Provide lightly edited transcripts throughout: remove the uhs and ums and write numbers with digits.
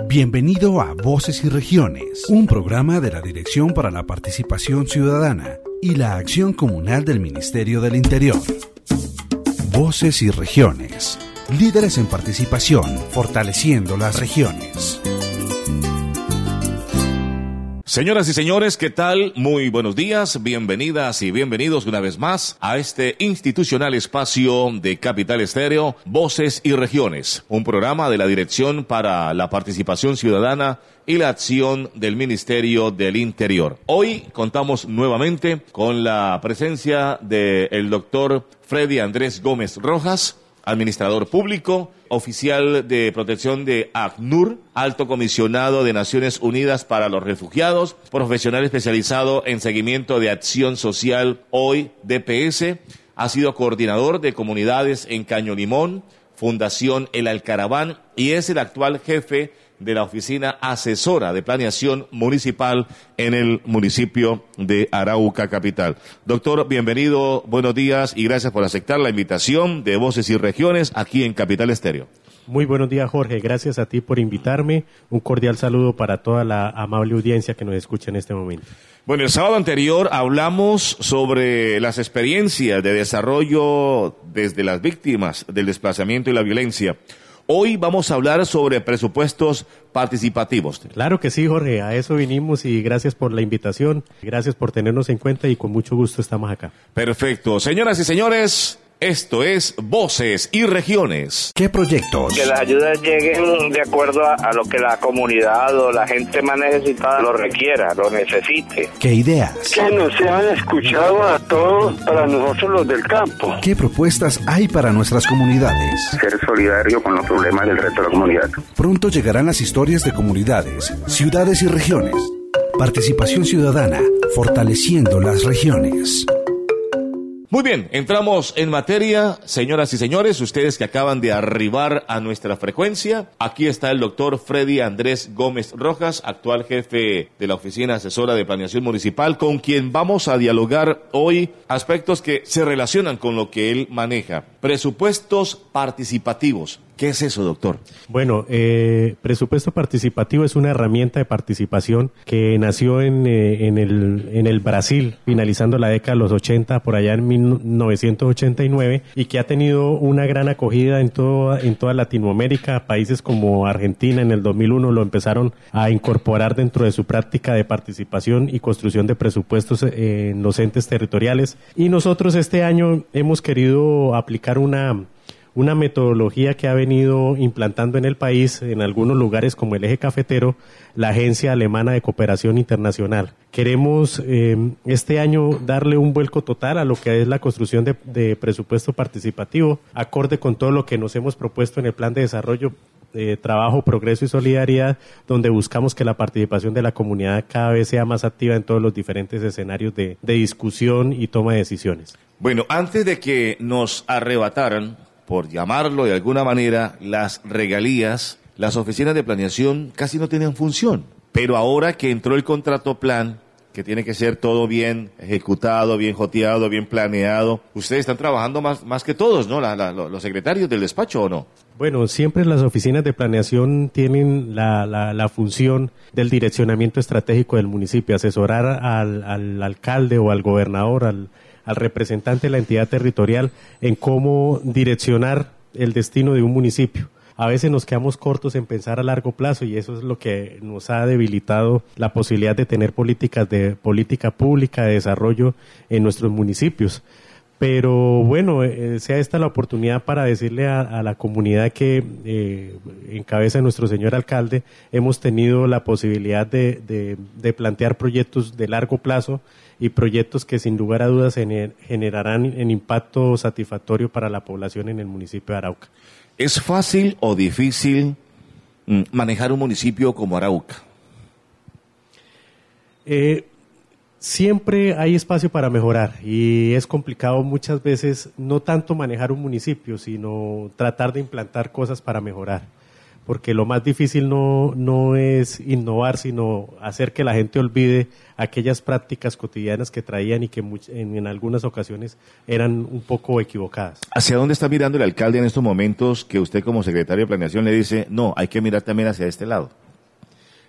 Bienvenido a Voces y Regiones, un programa de la Dirección para la Participación Ciudadana y la Acción Comunal del Ministerio del Interior. Voces y Regiones, líderes en participación, fortaleciendo las regiones. Señoras y señores, ¿qué tal? Muy buenos días, bienvenidas y bienvenidos una vez más a este institucional espacio de Capital Estéreo, Voces y Regiones, un programa de la Dirección para la Participación Ciudadana y la Acción del Ministerio del Interior. Hoy contamos nuevamente con la presencia del doctor Freddy Andrés Gómez Rojas, administrador público, oficial de protección de ACNUR, alto comisionado de Naciones Unidas para los Refugiados, profesional especializado en seguimiento de acción social, hoy DPS, ha sido coordinador de comunidades en Caño Limón, Fundación El Alcaraván y es el actual jefe de la Oficina Asesora de Planeación Municipal en el municipio de Arauca Capital. Doctor, bienvenido, buenos días y gracias por aceptar la invitación de Voces y Regiones aquí en Capital Estéreo. Muy buenos días, Jorge. Gracias a ti por invitarme. Un cordial saludo para toda la amable audiencia que nos escucha en este momento. Bueno, el sábado anterior hablamos sobre las experiencias de desarrollo desde las víctimas del desplazamiento y la violencia. Hoy vamos a hablar sobre presupuestos participativos. Claro que sí, Jorge, a eso vinimos y gracias por la invitación, gracias por tenernos en cuenta y con mucho gusto estamos acá. Perfecto. Señoras y señores, esto es Voces y Regiones. ¿Qué proyectos? Que las ayudas lleguen de acuerdo a lo que la comunidad o la gente más necesitada lo requiera, lo necesite. ¿Qué ideas? Que nos sean escuchado a todos para nosotros los del campo. ¿Qué propuestas hay para nuestras comunidades? Ser solidario con los problemas del resto de la comunidad. Pronto llegarán las historias de comunidades, ciudades y regiones. Participación ciudadana, fortaleciendo las regiones. Muy bien, entramos en materia, señoras y señores, ustedes que acaban de arribar a nuestra frecuencia. Aquí está el doctor Freddy Andrés Gómez Rojas, actual jefe de la Oficina Asesora de Planeación Municipal, con quien vamos a dialogar hoy aspectos que se relacionan con lo que él maneja. Presupuestos participativos. ¿Qué es eso, doctor? Bueno, presupuesto participativo es una herramienta de participación que nació en el Brasil, finalizando la década de los 80, por allá en 1989, y que ha tenido una gran acogida en toda Latinoamérica. Países como Argentina en el 2001 lo empezaron a incorporar dentro de su práctica de participación y construcción de presupuestos en los entes territoriales. Y nosotros este año hemos querido aplicar una metodología que ha venido implantando en el país, en algunos lugares como el Eje Cafetero, la Agencia Alemana de Cooperación Internacional. Queremos este año darle un vuelco total a lo que es la construcción de presupuesto participativo, acorde con todo lo que nos hemos propuesto en el Plan de Desarrollo, Trabajo, Progreso y Solidaridad, donde buscamos que la participación de la comunidad cada vez sea más activa en todos los diferentes escenarios de discusión y toma de decisiones. Bueno, antes de que nos arrebataran, por llamarlo de alguna manera, las regalías, las oficinas de planeación casi no tenían función. Pero ahora que entró el contrato plan, que tiene que ser todo bien ejecutado, bien joteado, bien planeado, ustedes están trabajando más que todos, ¿no? Los secretarios del despacho, ¿o no? Bueno, siempre las oficinas de planeación tienen la función del direccionamiento estratégico del municipio, asesorar al alcalde o al gobernador, al representante de la entidad territorial en cómo direccionar el destino de un municipio. A veces nos quedamos cortos en pensar a largo plazo y eso es lo que nos ha debilitado la posibilidad de tener política pública de desarrollo en nuestros municipios. Pero bueno, sea esta la oportunidad para decirle a la comunidad que en cabeza de nuestro señor alcalde hemos tenido la posibilidad de plantear proyectos de largo plazo y proyectos que sin lugar a dudas generarán un impacto satisfactorio para la población en el municipio de Arauca. ¿Es fácil o difícil manejar un municipio como Arauca? Siempre hay espacio para mejorar y es complicado muchas veces no tanto manejar un municipio, sino tratar de implantar cosas para mejorar. Porque lo más difícil no es innovar, sino hacer que la gente olvide aquellas prácticas cotidianas que traían y que en algunas ocasiones eran un poco equivocadas. ¿Hacia dónde está mirando el alcalde en estos momentos que usted como secretario de Planeación le dice, no, hay que mirar también hacia este lado?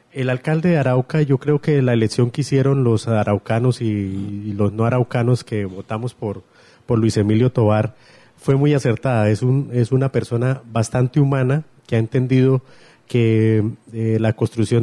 El alcalde de Arauca, yo creo que la elección que hicieron los araucanos y los no araucanos que votamos por Luis Emilio Tovar fue muy acertada. Es una persona bastante humana que ha entendido que la construcción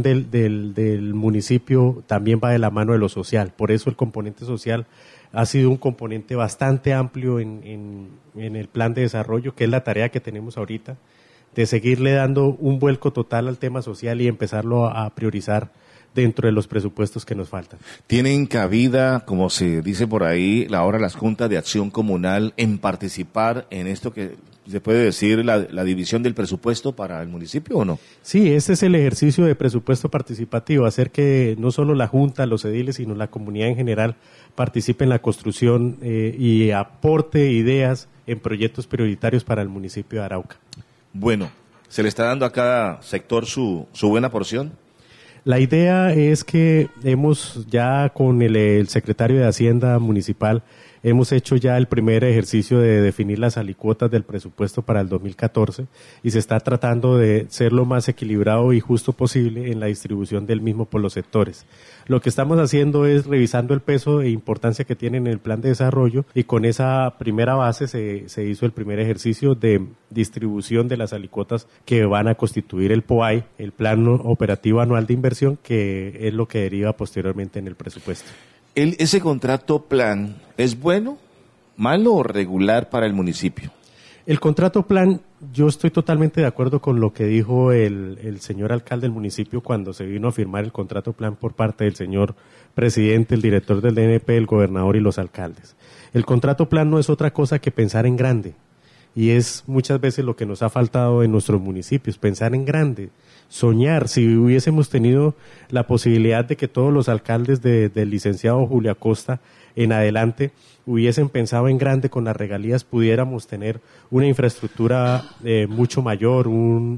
del municipio también va de la mano de lo social. Por eso el componente social ha sido un componente bastante amplio en el plan de desarrollo, que es la tarea que tenemos ahorita, de seguirle dando un vuelco total al tema social y empezarlo a priorizar dentro de los presupuestos que nos faltan. ¿Tienen cabida, como se dice por ahí, ahora las juntas de acción comunal en participar en esto que se puede decir la división del presupuesto para el municipio o no? Sí, este es el ejercicio de presupuesto participativo, hacer que no solo la junta, los ediles, sino la comunidad en general participe en la construcción y aporte ideas en proyectos prioritarios para el municipio de Arauca. Bueno, ¿se le está dando a cada sector su buena porción? La idea es que hemos ya con el secretario de Hacienda Municipal, hemos hecho ya el primer ejercicio de definir las alicuotas del presupuesto para el 2014 y se está tratando de ser lo más equilibrado y justo posible en la distribución del mismo por los sectores. Lo que estamos haciendo es revisando el peso e importancia que tiene en el plan de desarrollo y con esa primera base se hizo el primer ejercicio de distribución de las alicuotas que van a constituir el POAI, el Plan Operativo Anual de Inversión, que es lo que deriva posteriormente en el presupuesto. ¿Ese contrato plan es bueno, malo o regular para el municipio? El contrato plan, yo estoy totalmente de acuerdo con lo que dijo el señor alcalde del municipio cuando se vino a firmar el contrato plan por parte del señor presidente, el director del DNP, el gobernador y los alcaldes. El contrato plan no es otra cosa que pensar en grande y es muchas veces lo que nos ha faltado en nuestros municipios, pensar en grande. Soñar, si hubiésemos tenido la posibilidad de que todos los alcaldes del licenciado Julio Acosta en adelante hubiesen pensado en grande con las regalías, pudiéramos tener una infraestructura mucho mayor,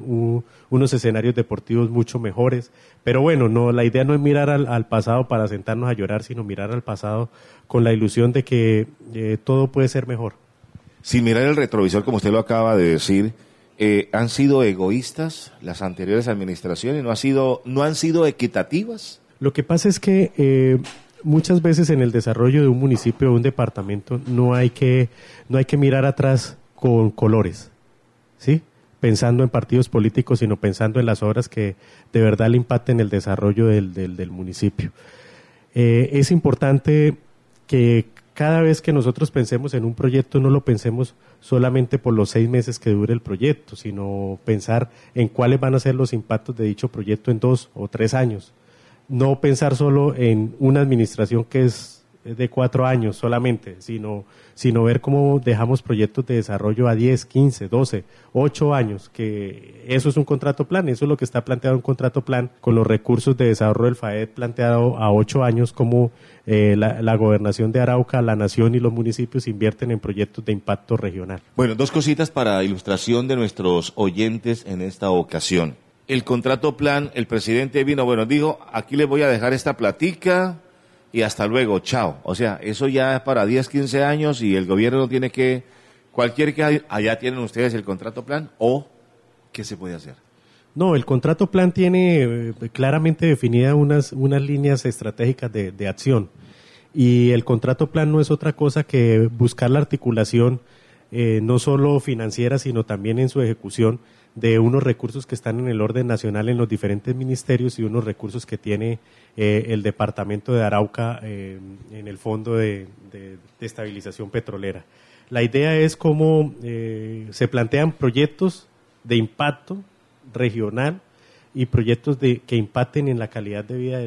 unos escenarios deportivos mucho mejores. Pero bueno, no, la idea no es mirar al pasado para sentarnos a llorar, sino mirar al pasado con la ilusión de que todo puede ser mejor. Sin mirar el retrovisor, como usted lo acaba de decir, ¿han sido egoístas las anteriores administraciones? ¿No han sido equitativas? Lo que pasa es que muchas veces en el desarrollo de un municipio o un departamento no hay que mirar atrás con colores, ¿sí? Pensando en partidos políticos, sino pensando en las obras que de verdad le impacten el desarrollo del municipio. Es importante que cada vez que nosotros pensemos en un proyecto no lo pensemos solamente por los 6 meses que dure el proyecto, sino pensar en cuáles van a ser los impactos de dicho proyecto en 2 o 3 años. No pensar solo en una administración que es de 4 años solamente, sino ver cómo dejamos proyectos de desarrollo a 10, 15, 12, 8 años, que eso es un contrato plan, eso es lo que está planteado en un contrato plan con los recursos de desarrollo del FAED planteado a 8 años, como la gobernación de Arauca, la nación y los municipios invierten en proyectos de impacto regional. Bueno, 2 cositas para ilustración de nuestros oyentes en esta ocasión. El contrato plan, el presidente vino, dijo, aquí les voy a dejar esta platica y hasta luego, chao. O sea, eso ya es para 10, 15 años y el gobierno no tiene que, allá tienen ustedes el contrato plan, o ¿qué se puede hacer? No, el contrato plan tiene claramente definidas unas líneas estratégicas de acción y el contrato plan no es otra cosa que buscar la articulación no solo financiera, sino también en su ejecución de unos recursos que están en el orden nacional en los diferentes ministerios y unos recursos que tiene el departamento de Arauca en el Fondo de Estabilización Petrolera. La idea es cómo se plantean proyectos de impacto regional y proyectos que impacten en la calidad de vida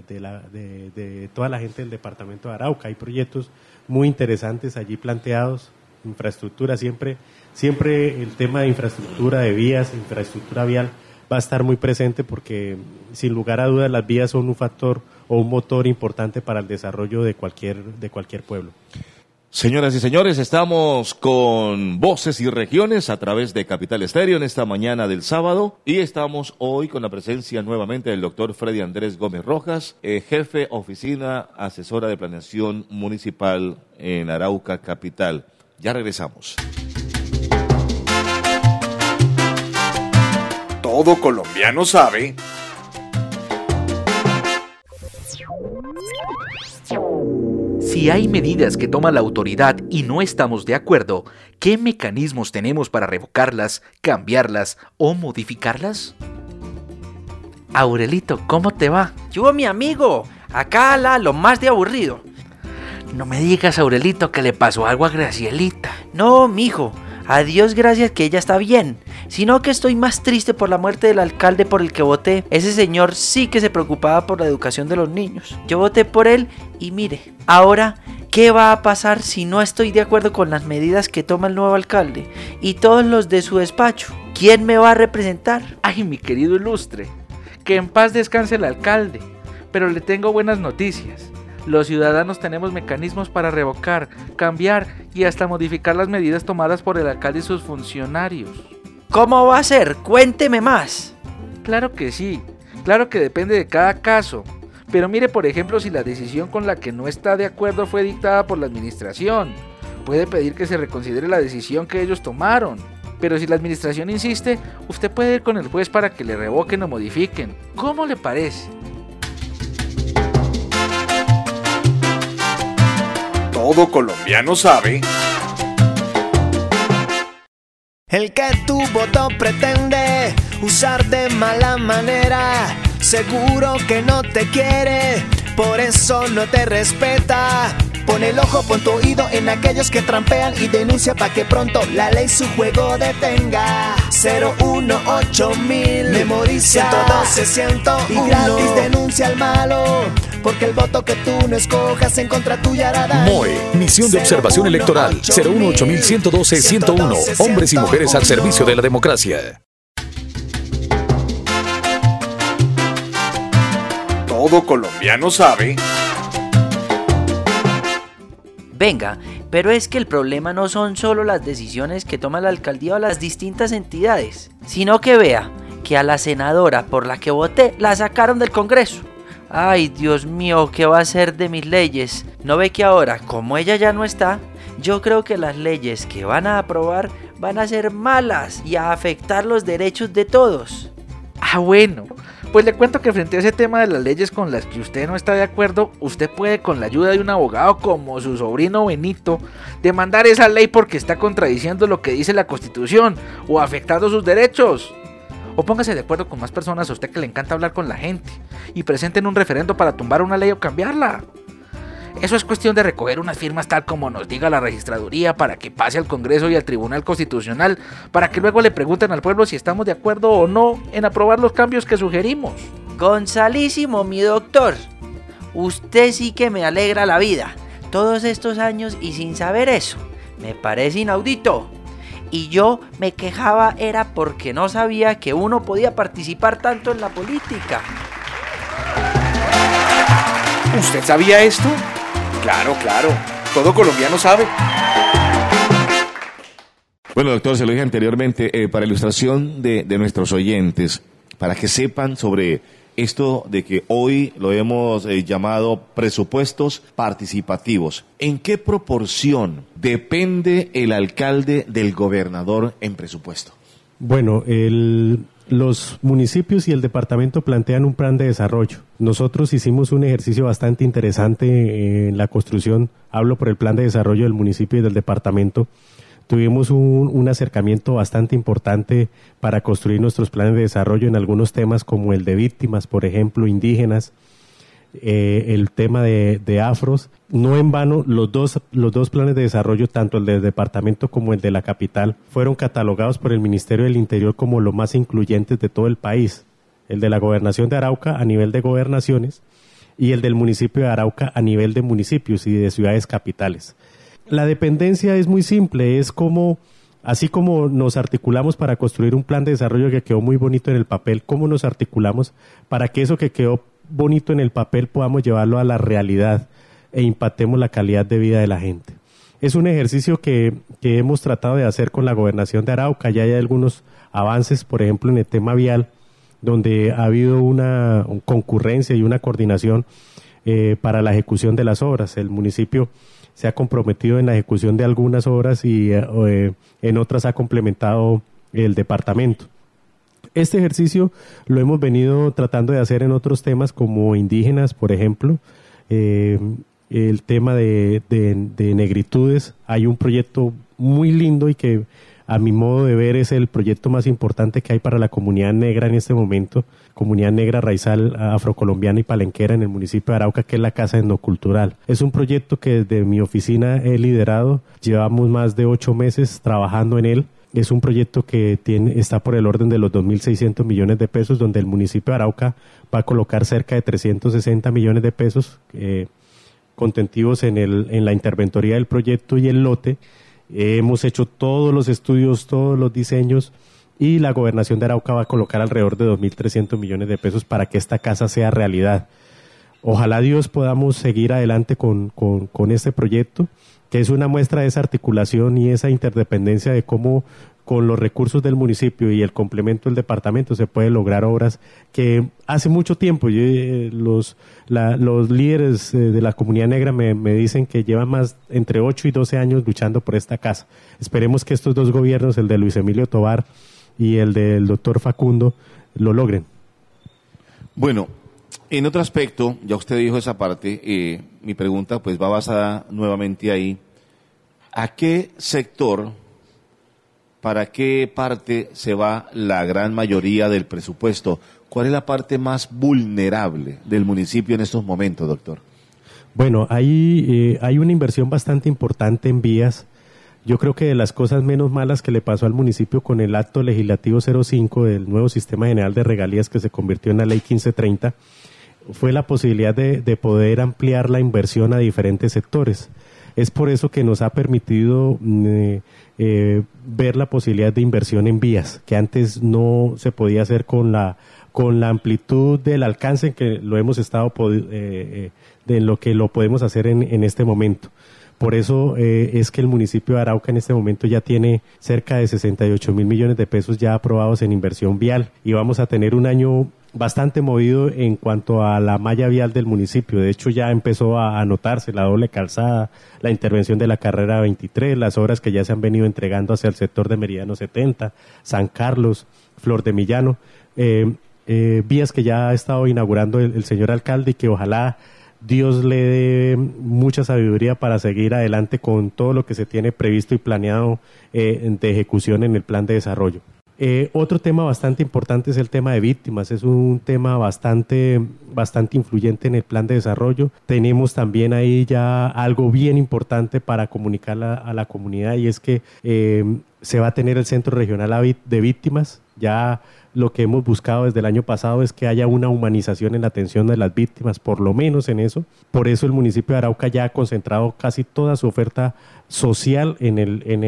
de toda la gente del departamento de Arauca. Hay proyectos muy interesantes allí planteados, infraestructura, siempre el tema de infraestructura de vías, infraestructura vial va a estar muy presente porque sin lugar a dudas las vías son un factor o un motor importante para el desarrollo de cualquier pueblo. Señoras y señores, estamos con Voces y Regiones a través de Capital Estéreo en esta mañana del sábado y estamos hoy con la presencia nuevamente del doctor Freddy Andrés Gómez Rojas, jefe oficina asesora de planeación municipal en Arauca Capital. Ya regresamos. Todo colombiano sabe Si hay medidas que toma la autoridad y no estamos de acuerdo, ¿qué mecanismos tenemos para revocarlas, cambiarlas o modificarlas? Aurelito, ¿cómo te va? Yo, mi amigo, acá lo más de aburrido. No me digas, Aurelito, que le pasó algo a Gracielita. No, mijo, a Dios gracias que ella está bien, sino que estoy más triste por la muerte del alcalde por el que voté. Ese señor sí que se preocupaba por la educación de los niños. Yo voté por él y mire, ahora, ¿qué va a pasar si no estoy de acuerdo con las medidas que toma el nuevo alcalde y todos los de su despacho? ¿Quién me va a representar? Ay, mi querido ilustre, que en paz descanse el alcalde, pero le tengo buenas noticias. Los ciudadanos tenemos mecanismos para revocar, cambiar y hasta modificar las medidas tomadas por el alcalde y sus funcionarios. ¿Cómo va a ser? Cuénteme más. Claro que sí, claro que depende de cada caso. Pero mire, por ejemplo, si la decisión con la que no está de acuerdo fue dictada por la administración, puede pedir que se reconsidere la decisión que ellos tomaron. Pero si la administración insiste, usted puede ir con el juez para que le revoquen o modifiquen. ¿Cómo le parece? Todo colombiano sabe. El que tu voto pretende usar de mala manera, seguro que no te quiere, por eso no te respeta. Pon el ojo, pon tu oído en aquellos que trampean y denuncia pa' que pronto la ley su juego detenga. 018.000, memoriza 112-101 y gratis denuncia al malo, porque el voto que tú no escojas en contra tuya hará daño. MOE, Misión de Observación Electoral, 018.112-101, hombres y mujeres al servicio de la democracia. Todo colombiano sabe. Venga, pero es que el problema no son solo las decisiones que toma la alcaldía o las distintas entidades, sino que vea que a la senadora por la que voté la sacaron del Congreso. Ay, Dios mío, ¿qué va a hacer de mis leyes? ¿No ve que ahora, como ella ya no está, yo creo que las leyes que van a aprobar van a ser malas y a afectar los derechos de todos? Ah, bueno, pues le cuento que frente a ese tema de las leyes con las que usted no está de acuerdo, usted puede, con la ayuda de un abogado como su sobrino Benito, demandar esa ley porque está contradiciendo lo que dice la Constitución o afectando sus derechos. O póngase de acuerdo con más personas a usted que le encanta hablar con la gente y presenten un referendo para tumbar una ley o cambiarla. Eso es cuestión de recoger unas firmas tal como nos diga la registraduría para que pase al Congreso y al Tribunal Constitucional, para que luego le pregunten al pueblo si estamos de acuerdo o no en aprobar los cambios que sugerimos. Gonzalísimo, mi doctor, usted sí que me alegra la vida. Todos estos años y sin saber eso, me parece inaudito. Y yo me quejaba era porque no sabía que uno podía participar tanto en la política. ¿Usted sabía esto? Claro, todo colombiano sabe. Bueno, doctor, se lo dije anteriormente, para ilustración de nuestros oyentes, para que sepan sobre esto de que hoy lo hemos llamado presupuestos participativos. ¿En qué proporción depende el alcalde del gobernador en presupuesto? Bueno, los municipios y el departamento plantean un plan de desarrollo. Nosotros hicimos un ejercicio bastante interesante en la construcción, hablo por el plan de desarrollo del municipio y del departamento. Tuvimos un acercamiento bastante importante para construir nuestros planes de desarrollo en algunos temas como el de víctimas, por ejemplo, indígenas, el tema de afros. No en vano, los dos planes de desarrollo, tanto el del departamento como el de la capital, fueron catalogados por el Ministerio del Interior como los más incluyentes de todo el país. El de la gobernación de Arauca a nivel de gobernaciones y el del municipio de Arauca a nivel de municipios y de ciudades capitales. La dependencia es muy simple, es como, así como nos articulamos para construir un plan de desarrollo que quedó muy bonito en el papel, ¿cómo nos articulamos para que eso que quedó bonito en el papel podamos llevarlo a la realidad e impactemos la calidad de vida de la gente? Es un ejercicio que hemos tratado de hacer con la gobernación de Arauca. Ya hay algunos avances, por ejemplo, en el tema vial, donde ha habido una concurrencia y una coordinación para la ejecución de las obras. El municipio se ha comprometido en la ejecución de algunas obras y en otras ha complementado el departamento. Este ejercicio lo hemos venido tratando de hacer en otros temas como indígenas, por ejemplo, el tema de negritudes. Hay un proyecto muy lindo y que a mi modo de ver es el proyecto más importante que hay para la comunidad negra en este momento, comunidad negra raizal, afrocolombiana y palenquera en el municipio de Arauca, que es la Casa Etnocultural. Es un proyecto que desde mi oficina he liderado, llevamos más de 8 meses trabajando en él. Es un proyecto que está por el orden de los 2.600 millones de pesos, donde el municipio de Arauca va a colocar cerca de 360 millones de pesos contentivos en la interventoría del proyecto y el lote. Hemos hecho todos los estudios, todos los diseños, y la Gobernación de Arauca va a colocar alrededor de 2.300 millones de pesos para que esta casa sea realidad. Ojalá Dios podamos seguir adelante con este proyecto, que es una muestra de esa articulación y esa interdependencia de cómo con los recursos del municipio y el complemento del departamento se puede lograr obras que hace mucho tiempo los líderes de la comunidad negra me dicen que llevan más entre 8 y 12 años luchando por esta casa. Esperemos que estos dos gobiernos, el de Luis Emilio Tovar y el del doctor Facundo, lo logren. Bueno, en otro aspecto, ya usted dijo esa parte, mi pregunta pues va basada nuevamente ahí. ¿A qué sector, para qué parte se va la gran mayoría del presupuesto? ¿Cuál es la parte más vulnerable del municipio en estos momentos, doctor? Bueno, hay una inversión bastante importante en vías. Yo creo que de las cosas menos malas que le pasó al municipio con el acto legislativo 05 del nuevo sistema general de regalías que se convirtió en la ley 1530, fue la posibilidad de poder ampliar la inversión a diferentes sectores. Es por eso que nos ha permitido ver la posibilidad de inversión en vías, que antes no se podía hacer con la amplitud del alcance en que lo hemos estado de lo que lo podemos hacer en este momento. Por eso es que el municipio de Arauca en este momento ya tiene cerca de 68.000 millones de pesos ya aprobados en inversión vial, y vamos a tener un año bastante movido en cuanto a la malla vial del municipio. De hecho, ya empezó a notarse la doble calzada, la intervención de la carrera 23, las obras que ya se han venido entregando hacia el sector de Meridiano 70, San Carlos, Flor de Millano, vías que ya ha estado inaugurando el señor alcalde, y que ojalá Dios le dé mucha sabiduría para seguir adelante con todo lo que se tiene previsto y planeado de ejecución en el plan de desarrollo. Otro tema bastante importante es el tema de víctimas. Es un tema bastante influyente en el plan de desarrollo. Tenemos también ahí ya algo bien importante para comunicar a la comunidad, y es que se va a tener el Centro Regional de Víctimas. Ya lo que hemos buscado desde el año pasado es que haya una humanización en la atención de las víctimas, por lo menos en eso. Por eso el municipio de Arauca ya ha concentrado casi toda su oferta social en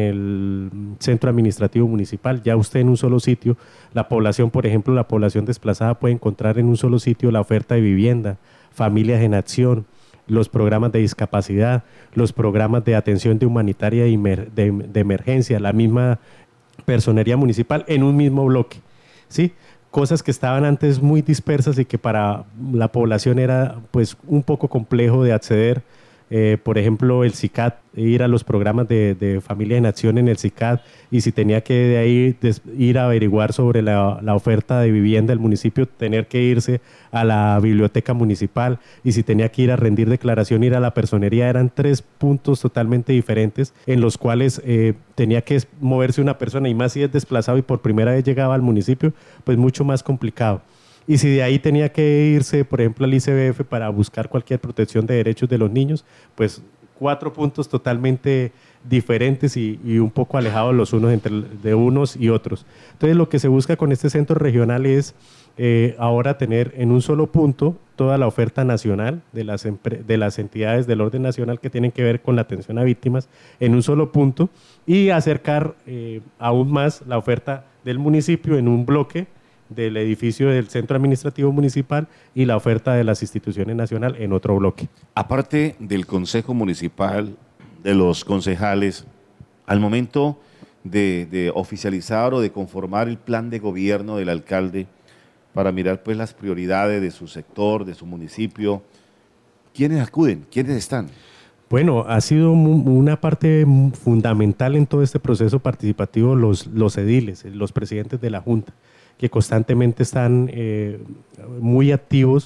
el centro administrativo municipal. Ya usted en un solo sitio, la población, por ejemplo, la población desplazada puede encontrar en un solo sitio la oferta de vivienda, familias en acción, los programas de discapacidad, los programas de atención de humanitaria y de emergencia, la misma personería municipal en un mismo bloque, ¿sí? Cosas que estaban antes muy dispersas y que para la población era pues un poco complejo de acceder. Por ejemplo, el CICAD, ir a los programas de familia en acción en el CICAD, y si tenía que de ahí ir a averiguar sobre la oferta de vivienda del municipio, tener que irse a la biblioteca municipal, y si tenía que ir a rendir declaración, ir a la personería. Eran 3 puntos totalmente diferentes en los cuales tenía que moverse una persona, y más si es desplazado y por primera vez llegaba al municipio, pues mucho más complicado. Y si de ahí tenía que irse, por ejemplo, al ICBF para buscar cualquier protección de derechos de los niños, pues 4 puntos totalmente diferentes y un poco alejados los unos de unos y otros. Entonces, lo que se busca con este centro regional es ahora tener en un solo punto toda la oferta nacional de las entidades del orden nacional que tienen que ver con la atención a víctimas en un solo punto, y acercar aún más la oferta del municipio en un bloque del edificio del Centro Administrativo Municipal, y la oferta de las instituciones nacionales en otro bloque. Aparte del Consejo Municipal, de los concejales, al momento de oficializar o de conformar el plan de gobierno del alcalde para mirar pues las prioridades de su sector, de su municipio, ¿quiénes acuden? ¿Quiénes están? Bueno, ha sido una parte fundamental en todo este proceso participativo los ediles, los presidentes de la Junta, que constantemente están muy activos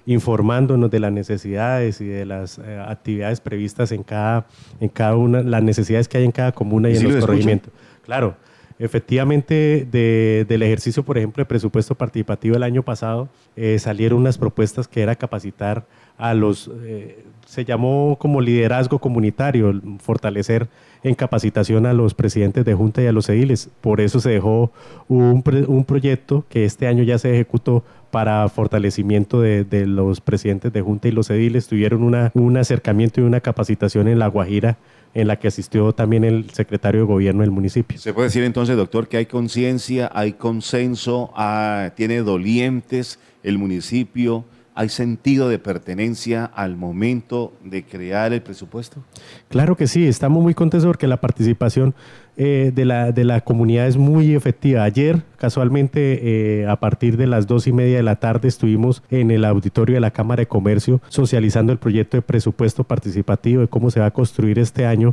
informándonos de las necesidades y de las actividades previstas en cada una, las necesidades que hay en cada comuna y en los corregimientos. Claro, efectivamente, del ejercicio, por ejemplo, de presupuesto participativo el año pasado, salieron unas propuestas que era capacitar a los, se llamó como liderazgo comunitario, fortalecer en capacitación a los presidentes de junta y a los ediles. Por eso se dejó un proyecto que este año ya se ejecutó para fortalecimiento de los presidentes de junta y los ediles. Tuvieron un acercamiento y una capacitación en La Guajira, en la que asistió también el secretario de gobierno del municipio. ¿Se puede decir entonces, doctor, que hay conciencia, hay consenso, tiene dolientes el municipio, hay sentido de pertenencia al momento de crear el presupuesto? Claro que sí, estamos muy contentos porque la participación de la comunidad es muy efectiva. Ayer, casualmente, a partir de las 2:30 de la tarde, estuvimos en el auditorio de la Cámara de Comercio socializando el proyecto de presupuesto participativo, de cómo se va a construir este año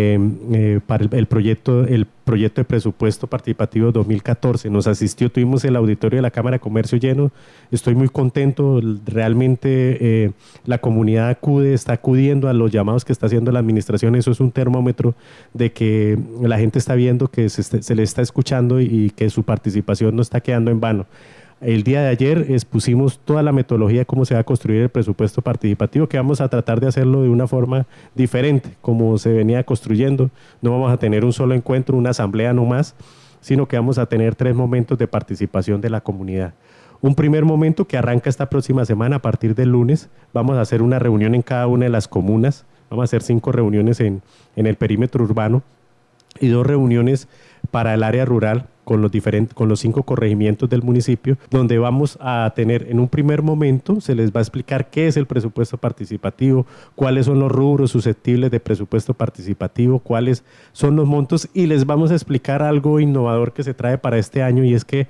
para el proyecto de presupuesto participativo 2014. Nos asistió, tuvimos el auditorio de la Cámara de Comercio lleno. Estoy muy contento, realmente la comunidad está acudiendo a los llamados que está haciendo la administración. Eso es un termómetro de que la gente está viendo que se le está escuchando y que su participación no está quedando en vano. El día de ayer expusimos toda la metodología de cómo se va a construir el presupuesto participativo, que vamos a tratar de hacerlo de una forma diferente, como se venía construyendo. No vamos a tener un solo encuentro, una asamblea no más, sino que vamos a tener 3 momentos de participación de la comunidad. Un primer momento que arranca esta próxima semana, a partir del lunes, vamos a hacer una reunión en cada una de las comunas. Vamos a hacer 5 reuniones en el perímetro urbano y 2 reuniones para el área rural con los 5 corregimientos del municipio, donde vamos a tener, en un primer momento, se les va a explicar qué es el presupuesto participativo, cuáles son los rubros susceptibles de presupuesto participativo, cuáles son los montos, y les vamos a explicar algo innovador que se trae para este año, y es que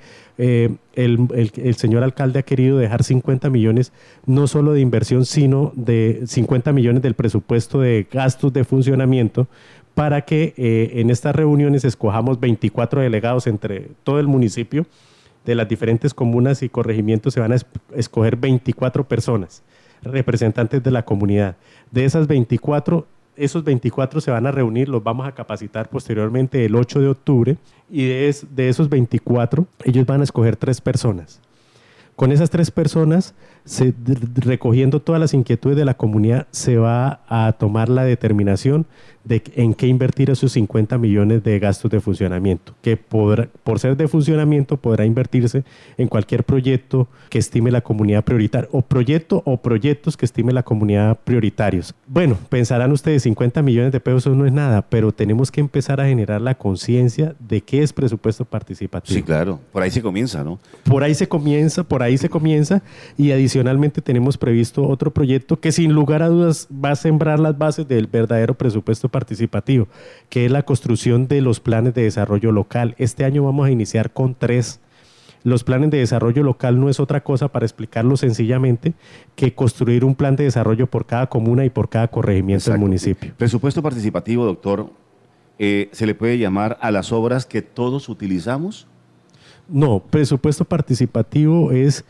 el señor alcalde ha querido dejar 50 millones, no solo de inversión, sino de 50 millones del presupuesto de gastos de funcionamiento, para que en estas reuniones escojamos 24 delegados entre todo el municipio. De las diferentes comunas y corregimientos se van a escoger 24 personas, representantes de la comunidad. De esas 24, esos 24 se van a reunir, los vamos a capacitar posteriormente el 8 de octubre, y de esos 24 ellos van a escoger 3 personas. Con esas 3 personas, recogiendo todas las inquietudes de la comunidad, se va a tomar la determinación de en qué invertir esos 50 millones de gastos de funcionamiento, que por ser de funcionamiento podrá invertirse en cualquier proyecto que estime la comunidad prioritaria, o proyectos que estime la comunidad prioritarios. Bueno, pensarán ustedes, 50 millones de pesos no es nada, pero tenemos que empezar a generar la conciencia de qué es presupuesto participativo. Sí, claro, por ahí se comienza, ¿no? Por ahí se comienza, y adicionalmente tenemos previsto otro proyecto que sin lugar a dudas va a sembrar las bases del verdadero presupuesto participativo, que es la construcción de los planes de desarrollo local. Este año vamos a iniciar con 3. Los planes de desarrollo local no es otra cosa, para explicarlo sencillamente, que construir un plan de desarrollo por cada comuna y por cada corregimiento del municipio. Presupuesto participativo, doctor, ¿se le puede llamar a las obras que todos utilizamos? No, presupuesto participativo es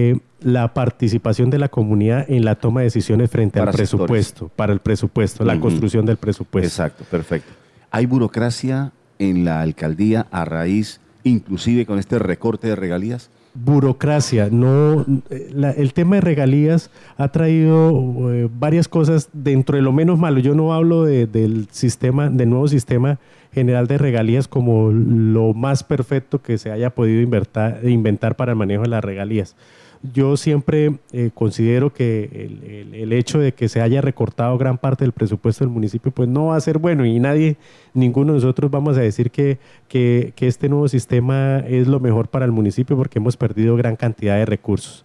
la participación de la comunidad en la toma de decisiones frente al presupuesto, para el presupuesto, la construcción del presupuesto. Exacto, perfecto. ¿Hay burocracia en la alcaldía a raíz, inclusive con este recorte de regalías? Burocracia, no. El tema de regalías ha traído varias cosas dentro de lo menos malo. Yo no hablo del nuevo sistema general de regalías como lo más perfecto que se haya podido inventar para el manejo de las regalías. Yo siempre considero que el hecho de que se haya recortado gran parte del presupuesto del municipio pues no va a ser bueno, y ninguno de nosotros vamos a decir que este nuevo sistema es lo mejor para el municipio, porque hemos perdido gran cantidad de recursos.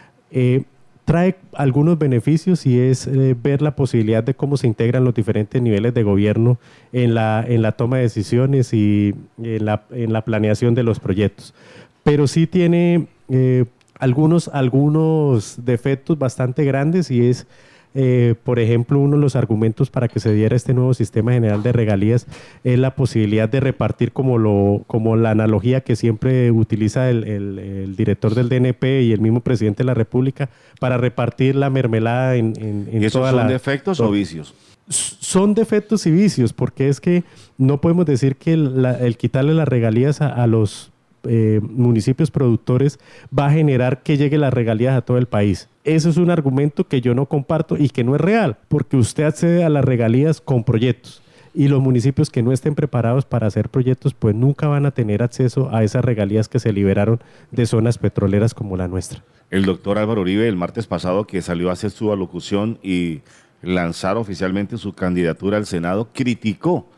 Trae algunos beneficios, y es ver la posibilidad de cómo se integran los diferentes niveles de gobierno en la toma de decisiones y en la planeación de los proyectos. Pero sí tiene algunos defectos bastante grandes, y es por ejemplo, uno de los argumentos para que se diera este nuevo sistema general de regalías es la posibilidad de repartir como la analogía que siempre utiliza el director del DNP y el mismo presidente de la República para repartir la mermelada en ¿Y esos toda son defectos o vicios? Son defectos y vicios, porque es que no podemos decir que el quitarle las regalías a los municipios productores va a generar que lleguen las regalías a todo el país. Eso es un argumento que yo no comparto y que no es real, porque usted accede a las regalías con proyectos y los municipios que no estén preparados para hacer proyectos pues nunca van a tener acceso a esas regalías que se liberaron de zonas petroleras como la nuestra. El doctor Álvaro Uribe el martes pasado, que salió a hacer su alocución y lanzar oficialmente su candidatura al Senado, criticó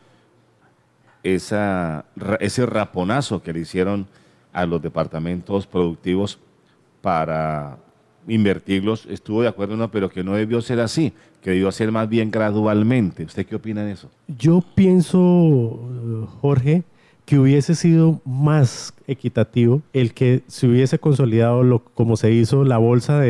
ese raponazo que le hicieron a los departamentos productivos para invertirlos. Estuvo de acuerdo, no, pero que no debió ser así, que debió ser más bien gradualmente. ¿Usted qué opina de eso? Yo pienso, Jorge, que hubiese sido más equitativo el que se hubiese consolidado como se hizo la bolsa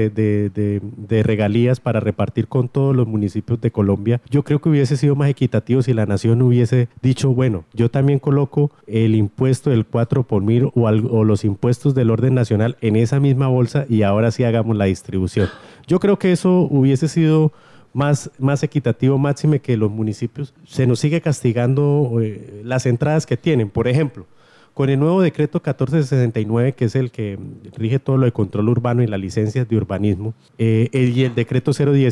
de regalías para repartir con todos los municipios de Colombia. Yo creo que hubiese sido más equitativo si la nación hubiese dicho, bueno, yo también coloco el impuesto del 4 por mil o los impuestos del orden nacional en esa misma bolsa y ahora sí hagamos la distribución. Yo creo que eso hubiese sido más equitativo, máxime que los municipios. Se nos sigue castigando las entradas que tienen. Por ejemplo, con el nuevo decreto 1469, que es el que rige todo lo de control urbano y las licencias de urbanismo, y el decreto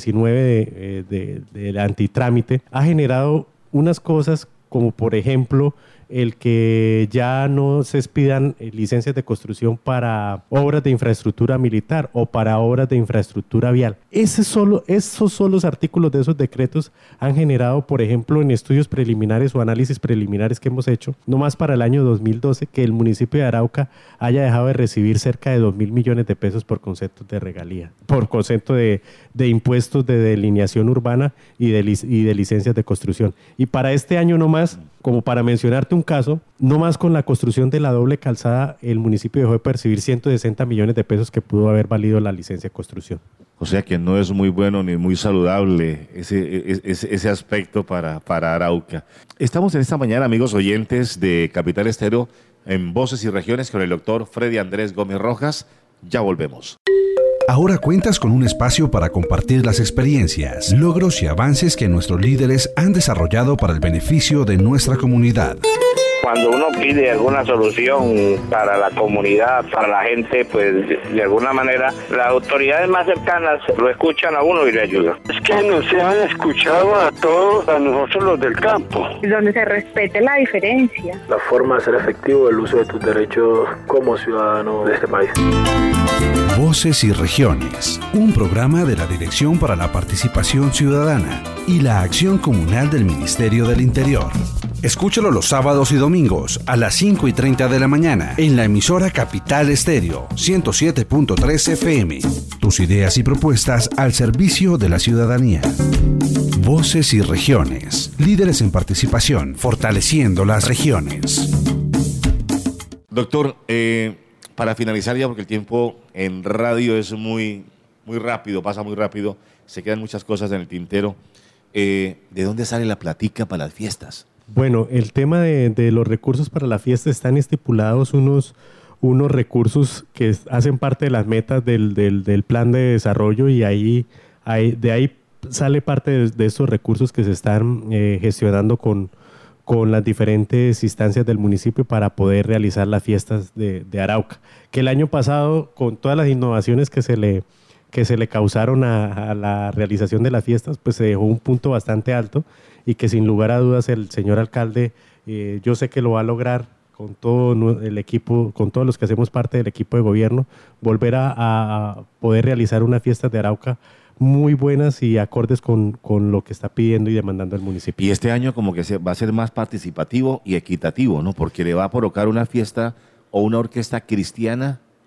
019 del antitrámite, ha generado unas cosas como, por ejemplo, el que ya no se expidan licencias de construcción para obras de infraestructura militar o para obras de infraestructura vial. Esos son los artículos de esos decretos han generado, por ejemplo, en estudios preliminares o análisis preliminares que hemos hecho, no más para el año 2012, que el municipio de Arauca haya dejado de recibir cerca de 2.000 millones de pesos por conceptos de regalía, por concepto de impuestos de delineación urbana y de licencias de construcción. Y para este año no más, como para mencionarte un caso, no más con la construcción de la doble calzada, el municipio dejó de percibir 160 millones de pesos que pudo haber valido la licencia de construcción. O sea que no es muy bueno ni muy saludable ese aspecto para Arauca. Estamos en esta mañana, amigos oyentes de Capital Estéreo, en Voces y Regiones con el doctor Freddy Andrés Gómez Rojas. Ya volvemos. Ahora cuentas con un espacio para compartir las experiencias, logros y avances que nuestros líderes han desarrollado para el beneficio de nuestra comunidad. Cuando uno pide alguna solución para la comunidad, para la gente, pues de alguna manera las autoridades más cercanas lo escuchan a uno y le ayudan. Es que nos han escuchado a todos, a nosotros los del campo. Donde se respete la diferencia. La forma de ser efectivo el uso de tus derechos como ciudadano de este país. Voces y Regiones, un programa de la Dirección para la Participación Ciudadana y la Acción Comunal del Ministerio del Interior. Escúchalo los sábados y domingos a las 5:30 de la mañana en la emisora Capital Estéreo 107.3 FM. Tus ideas y propuestas al servicio de la ciudadanía. Voces y Regiones, líderes en participación, fortaleciendo las regiones. Doctor, para finalizar ya, porque el tiempo en radio es muy rápido, pasa muy rápido, se quedan muchas cosas en el tintero. ¿De dónde sale la platica para las fiestas? Bueno, el tema de los recursos para la fiesta están estipulados unos recursos que hacen parte de las metas del plan de desarrollo y de ahí sale parte de estos recursos que se están gestionando con las diferentes instancias del municipio para poder realizar las fiestas de Arauca. Que el año pasado, con todas las innovaciones que se le causaron a la realización de las fiestas, pues se dejó un punto bastante alto y que sin lugar a dudas el señor alcalde, yo sé que lo va a lograr con todo el equipo, con todos los que hacemos parte del equipo de gobierno, volver a poder realizar unas fiestas de Arauca muy buenas y acordes con lo que está pidiendo y demandando el municipio. Y este año como que va a ser más participativo y equitativo, ¿no? Porque le va a provocar una fiesta o una orquesta cristiana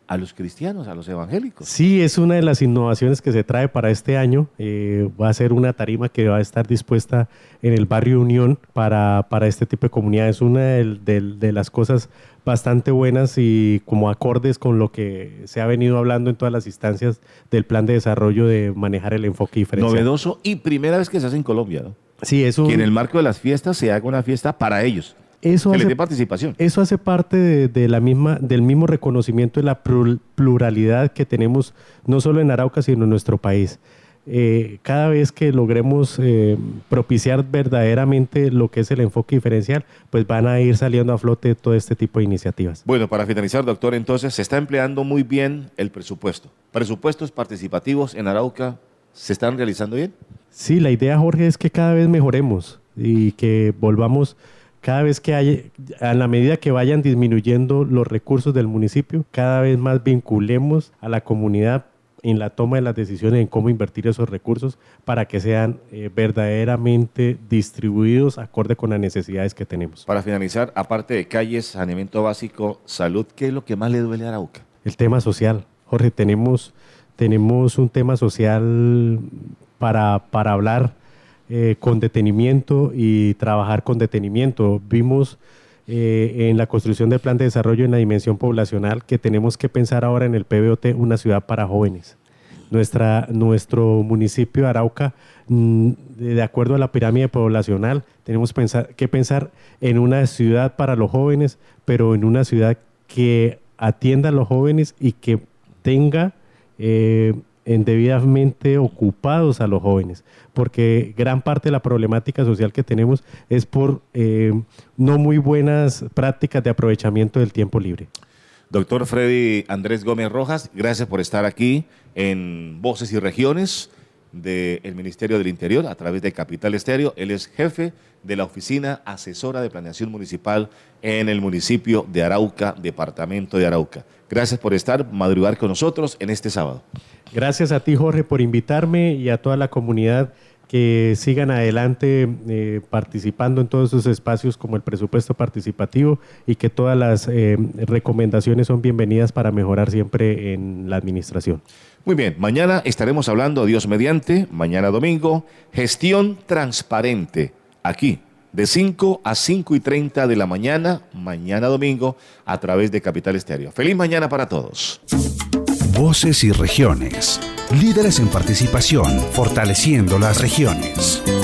a los cristianos, a los evangélicos. Sí, es una de las innovaciones que se trae para este año. Va a ser una tarima que va a estar dispuesta en el barrio Unión para este tipo de comunidades. Es una de las cosas bastante buenas y como acordes con lo que se ha venido hablando en todas las instancias del plan de desarrollo de manejar el enfoque diferencial. Novedoso y primera vez que se hace en Colombia, ¿no? Sí, eso. Que en el marco de las fiestas se haga una fiesta para ellos. Eso que hace, les dé participación. Eso hace parte del mismo reconocimiento de la pluralidad que tenemos no solo en Arauca, sino en nuestro país. Cada vez que logremos propiciar verdaderamente lo que es el enfoque diferencial, pues van a ir saliendo a flote todo este tipo de iniciativas. Bueno, para finalizar, doctor, entonces se está empleando muy bien el presupuesto. ¿Presupuestos participativos en Arauca se están realizando bien? Sí, la idea, Jorge, es que cada vez mejoremos y que volvamos, cada vez que haya, a la medida que vayan disminuyendo los recursos del municipio, cada vez más vinculemos a la comunidad en la toma de las decisiones en cómo invertir esos recursos para que sean verdaderamente distribuidos acorde con las necesidades que tenemos. Para finalizar, aparte de calles, saneamiento básico, salud, ¿qué es lo que más le duele a Arauca? El tema social. Jorge, tenemos un tema social para hablar con detenimiento y trabajar con detenimiento. Vimos en la construcción del plan de desarrollo en la dimensión poblacional que tenemos que pensar ahora en el PBOT una ciudad para jóvenes. Nuestro municipio de Arauca, de acuerdo a la pirámide poblacional, tenemos que pensar en una ciudad para los jóvenes, pero en una ciudad que atienda a los jóvenes y que tenga debidamente ocupados a los jóvenes, porque gran parte de la problemática social que tenemos es por no muy buenas prácticas de aprovechamiento del tiempo libre. Doctor Freddy Andrés Gómez Rojas, gracias por estar aquí en Voces y Regiones del Ministerio del Interior a través de Capital Estéreo. Él es jefe de la Oficina Asesora de Planeación Municipal en el municipio de Arauca, departamento de Arauca. Gracias por madrugar con nosotros en este sábado. Gracias a ti, Jorge, por invitarme y a toda la comunidad que sigan adelante participando en todos esos espacios como el presupuesto participativo y que todas las recomendaciones son bienvenidas para mejorar siempre en la administración. Muy bien, mañana estaremos hablando, Dios mediante, mañana domingo, gestión transparente, aquí, de 5 a 5:30 de la mañana, mañana domingo, a través de Capital Estéreo. Feliz mañana para todos. Voces y Regiones. Líderes en participación, fortaleciendo las regiones.